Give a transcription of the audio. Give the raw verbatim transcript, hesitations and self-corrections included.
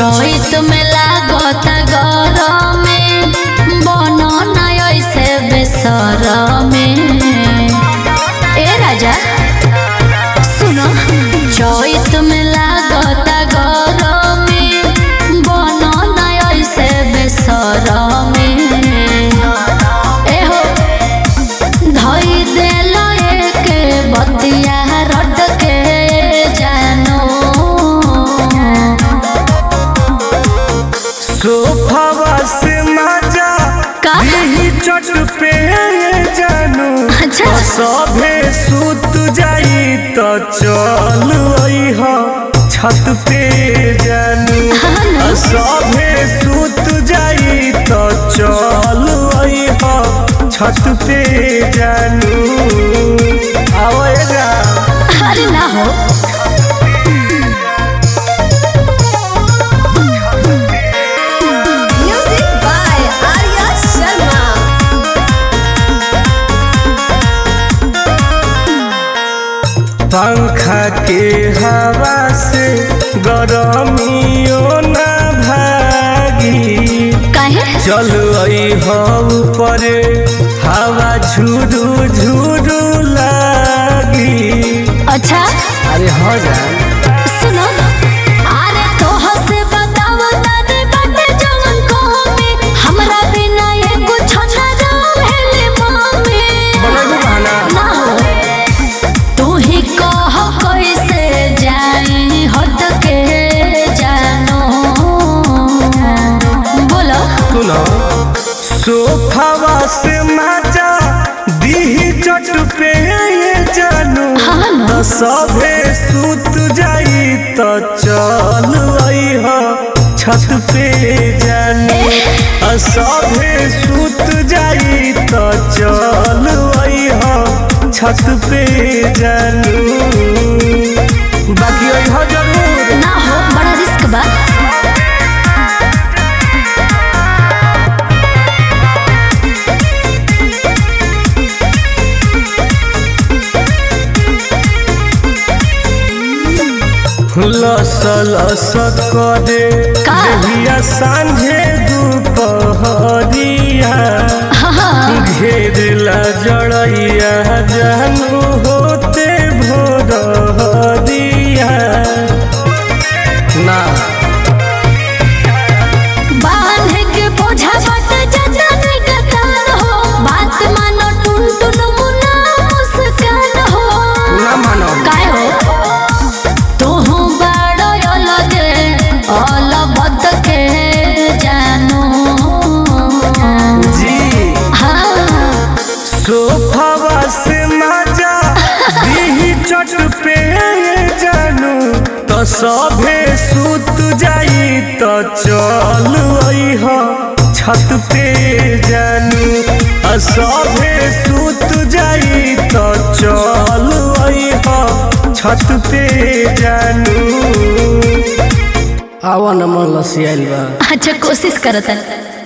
चैत में लागता गरम में बनो ना ऐसे बेसरम में। ए राजा सुनो, चैत में लागता गरम में बनो ना ऐसे बेसरम में। ए हो धई देलो एक बतिया रट के जानो। सोफावा से मजा यही चट पे जानू। अच्छा सभे सुत जाई तो चल अइह छत पे जानू। सभे सुत जाई तो चल अइह छत पे जानू। आवेगा अरे ना हो पंखा के हवा से गरमियों न भागी। काहे चल अइह ऊपर हवा झुरू झुरू लागी। अच्छा अरे हो जा सुनो, अरे तोह से बतावा तने बाटे जवन को में हमरा बिना एको छन रहेले मामे। बोलेगु बहाना ना हो तू ही कह कैसे जाई हट के जानो। बोलो सुनो, सोफावा से मजा दीही चट पे जानू। हाँ ना। तो सभे सुत जाई तो चल अइह छत पे जानू। सभे सुत जाई तो चल अइह छत पे जानू। बाकी अइह जरूर। ना हो बड़ा रिस्क बा। लस लस करे का? देहिया सांझे दुपहरिया। घेरला जड़ैया जानू होते भोरहरिया ना। बांध के बोझा बट जजन कतार हो, बात मानो टुन टुन मुना मुस्कान हो। ना मानो काय हो तोहू बड़ो अलगे अलबद के जानो। जी हाँ सोफावा से मजा दीही चट पे जानू। तो सभे सुत जाई तो चल अइह छत पे जानू। सभे सुत जाई तो चल अइह छत पे जानू। आवा न मन लसियाइल बा। अच्छा कोशिश करता।